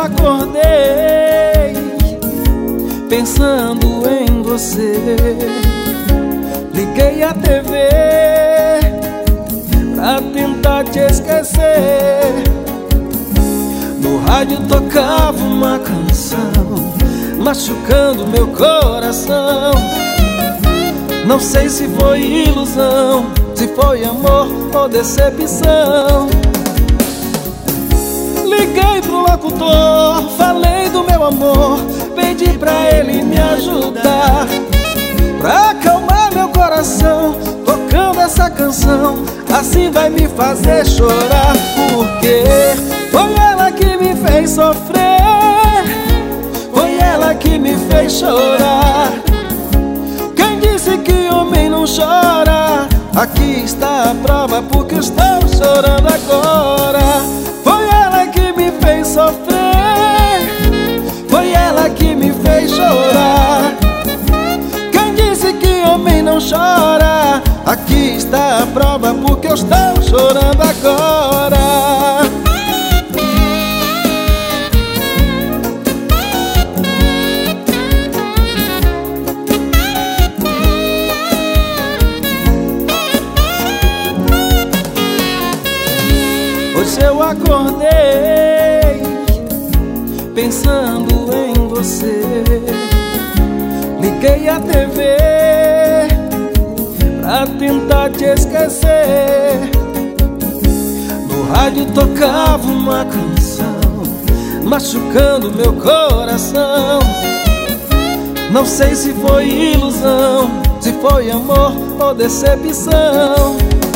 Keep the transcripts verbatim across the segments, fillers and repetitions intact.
acordei pensando em você. Liguei a T V pra tentar te esquecer. No rádio tocava uma canção machucando meu coração. Não sei se foi ilusão, se foi amor ou decepção. Liguei pro locutor, falei do meu amor, pedi pra ele me ajudar, pra acalmar meu coração, tocando essa canção. Assim vai me fazer chorar, porque foi ela que me fez sofrer, foi ela que me fez chorar. Quem disse que homem não chora? Aqui está a prova porque estou chorando agora. Foi ela que me fez sofrer, foi ela que me fez chorar. Quem disse que homem não chora? Aqui está a prova porque eu estou chorando agora. Hoje eu acordei pensando em você. Liguei a T V pra tentar te esquecer. No rádio tocava uma canção machucando meu coração. Não sei se foi ilusão, se foi amor ou decepção.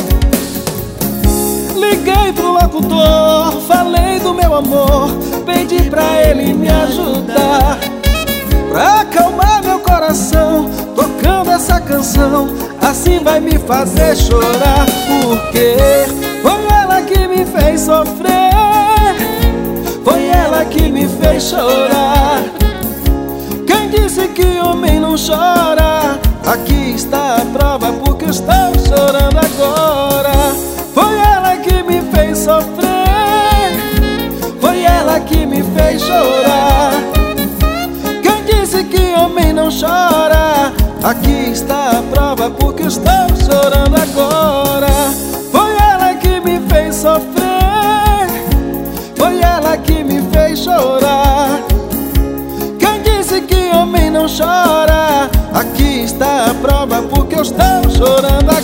Liguei pro locutor, falei do meu amor, pedi pra ele me ajudar, pra acalmar meu coração, tocando essa canção. Assim vai me fazer chorar, porque foi ela que me fez sofrer, foi ela que me fez chorar. Quem disse que homem não chora? Aqui está a prova porque eu estou chorando agora. Foi ela que me fez sofrer, foi ela que me fez chorar. Quem disse que homem não chora? Aqui está a prova porque eu estou chorando agora. Foi ela que me fez sofrer, foi ela que me fez chorar. Quem disse que homem não chora? Aqui está a prova porque eu estou chorando agora.